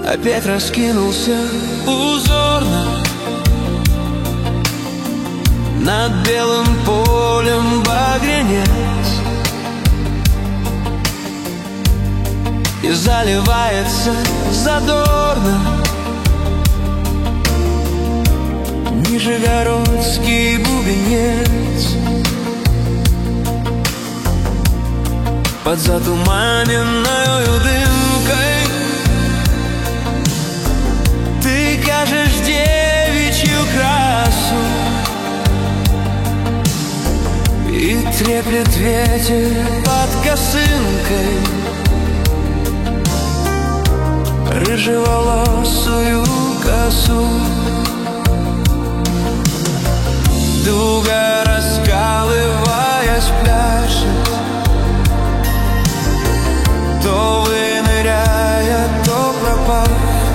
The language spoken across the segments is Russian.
опять раскинулся узорно над белым полем багрянец, и заливается задорно нижегородский бубенец. Под затуманенною дымкой ты кажешь девичью красу, и треплет ветер под косынкой рыжеволосую косу. Дуга, раскалываясь, пляшет, то выныряя, то пропав.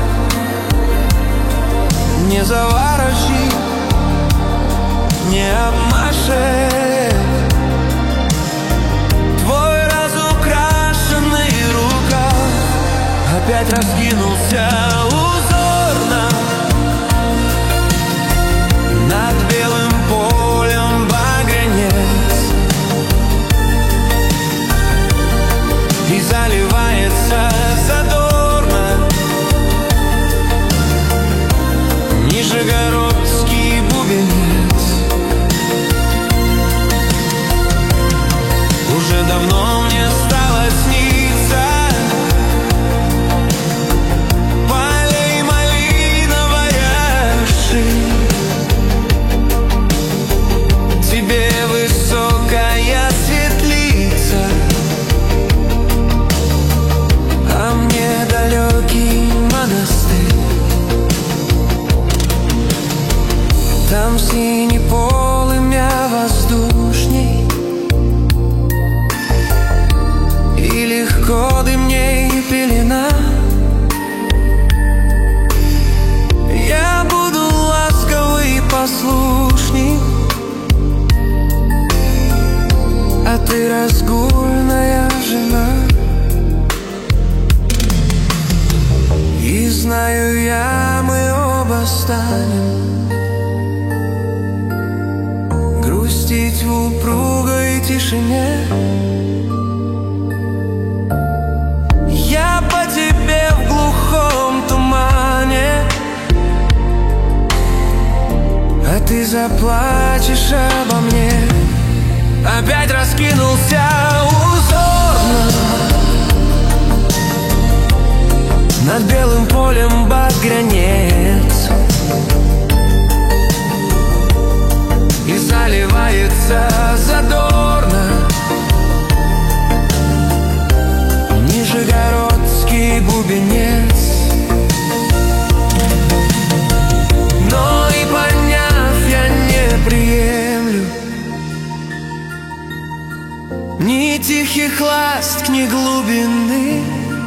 Не заворожит, не обмашет твой разукрашенный рукав. Опять раскинулся узорно над белым полем багрянец, и заливается задорно нижегородский бубенец. Уже давно мне стало сниться полей малиновая ширь, тебе высокая светлица, а мне далекий монастырь. Там синий полымя воздушней, и легко дымней пелена. Я буду ласковый и послушный, а ты разгульная жена. И знаю я, мы оба станем грустить в упругой тишине. Я по тебе в глухом тумане, а ты заплачешь обо мне. Опять раскинулся узорно над белым полем багрянец, и заливается задорно нижегородский бубенец. Но и поняв, я не приемлю ни тихих ласк, ни глубины.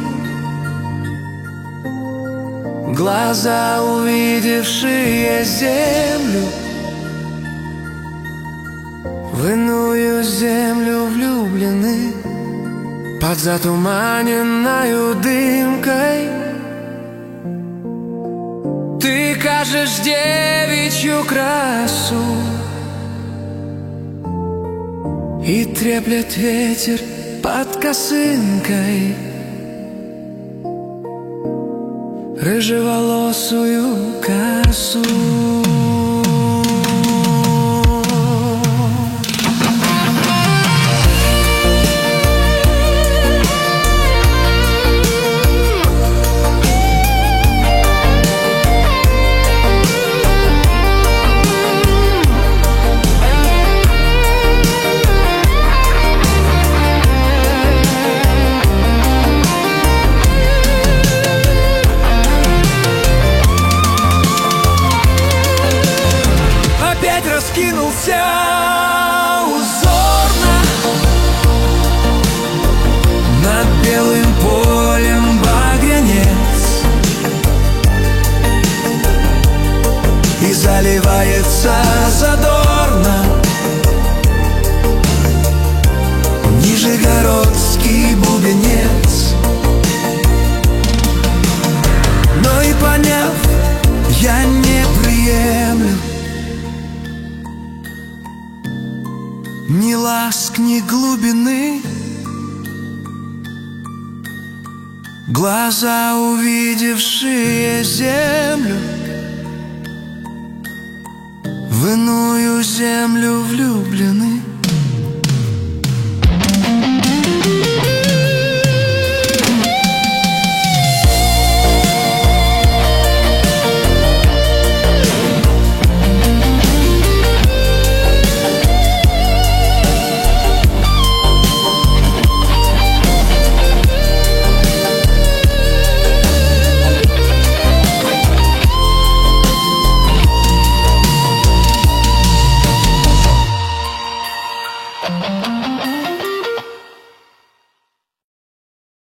Глаза, увидевшие землю, в иную землю влюблены. Под затуманенною дымкой ты кажешь девичью красу, и треплет ветер под косынкой рыжеволосую косу. Раскинулся узорно над белым полем багрянец, и заливается задорно нижегородский бубенец. глаз книг глубины, глаза, увидевшие землю, в иную землю влюблены.